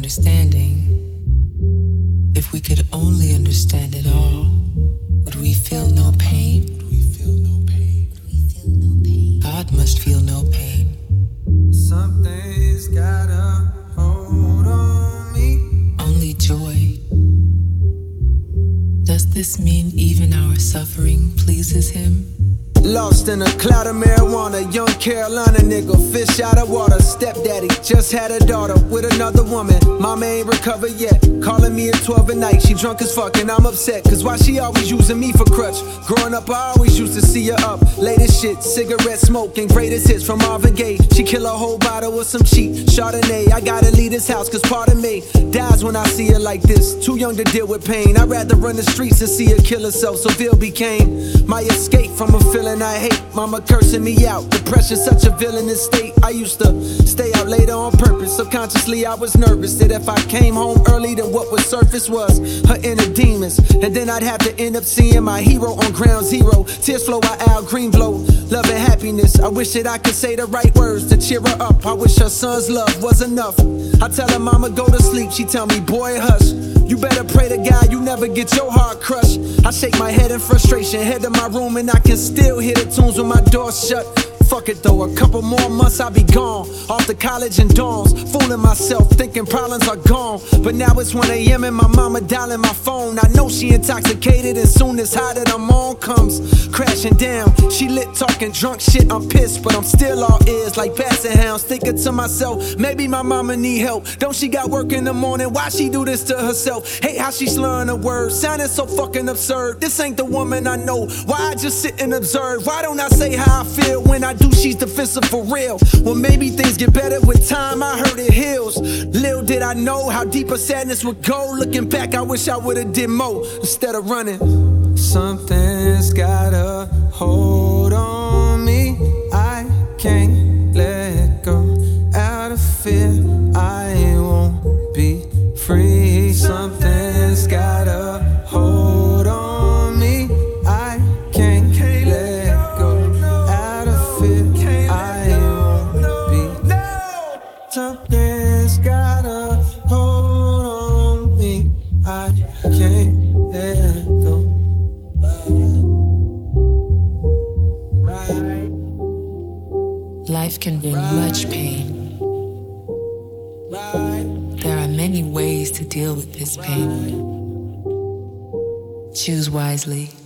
understanding. If we could only understand it all, would we feel no pain? God must feel no pain. Something's got a hold on me. Only joy. Does this mean even our suffering pleases him? Lost in a cloud of marijuana, young Carolina nigga, fish out of water. Stepdaddy just had a daughter with another woman. Mama ain't recovered yet, calling me at 12 at night. She drunk as fuck and I'm upset, cause why she always using me for crutch? Growing up I always used to see her up, late as shit, cigarette smoking, greatest hits from Marvin Gaye. She kill a whole bottle with some cheap Chardonnay. I gotta leave this house cause part of me dies when I see her like this. Too young to deal with pain, I'd rather run the streets than see her kill herself. So Ville became my escape from a feeling I hate. Mama cursing me out, depression such a villainous state. I used to stay out later on purpose. Subconsciously I was nervous that if I came home early, then what would surface was her inner demons. And then I'd have to end up seeing my hero on ground zero. Tears flow by Al Green blow, love and happiness. I wish that I could say the right words to cheer her up. I wish her son's love was enough. I tell her mama go to sleep, she tell me boy hush. You better pray to God you never get your heart crushed. I shake my head in frustration, head to my room and I can still hear the tunes when my door's shut. Fuck it though, a couple more months I'll be gone. Off to college and dorms, fooling myself, thinking problems are gone. But now it's 1 AM and my mama dialing my phone. I know she intoxicated and soon this high that I'm on comes crashing down. She lit talking drunk shit, I'm pissed, but I'm still all ears like passing hounds. Thinking to myself, maybe my mama need help. Don't she got work in the morning, why she do this to herself? Hate how she slurring her words, sounding so fucking absurd. This ain't the woman I know, why I just sit and observe? Why don't I say how I feel when I do, she's defensive for real? Well, maybe things get better with time, I heard it heals. Little did I know how deep a sadness would go. Looking back, I wish I would've did more instead of running. Something's got a hold on me, I can't let go. Out of fear, I won't be free. Something's got a hold on me, I can't let go. Out of fear, I won't be. Something's got a hold on me, I can't let go. Life can bring much pain. There are many ways to deal with this pain. Choose wisely.